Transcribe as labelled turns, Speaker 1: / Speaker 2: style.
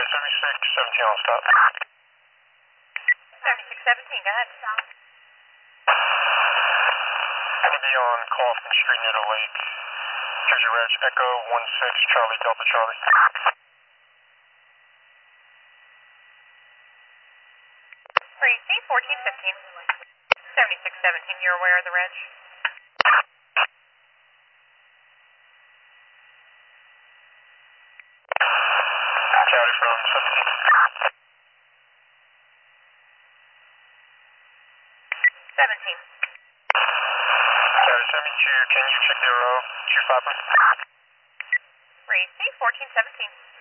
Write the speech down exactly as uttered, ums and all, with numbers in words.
Speaker 1: seventy-six seventeen, I'll stop.
Speaker 2: seventy-six seventeen, go ahead.
Speaker 1: Going to be on Coffin Street near the lake. Jersey Reg, Echo one six, Charlie Delta Charlie.
Speaker 2: Tracy, fourteen fifteen. seventy-six seventeen, you're aware of the reg?
Speaker 1: Charlie from seventeen.
Speaker 2: seventeen.
Speaker 1: Charlie seventy-two, can you check the row? two five.
Speaker 2: Tracy, fourteen seventeen.